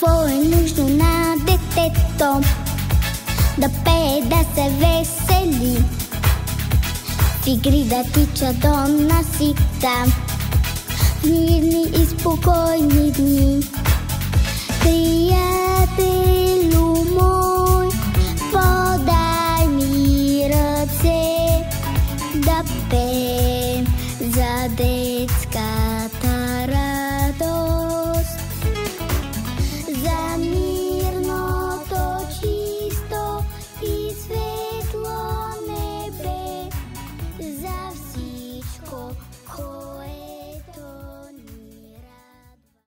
какво е нужно на детето. Да пее, да се весели, в игри да тича до насита, в мирни и спокойни дни. Приятелю,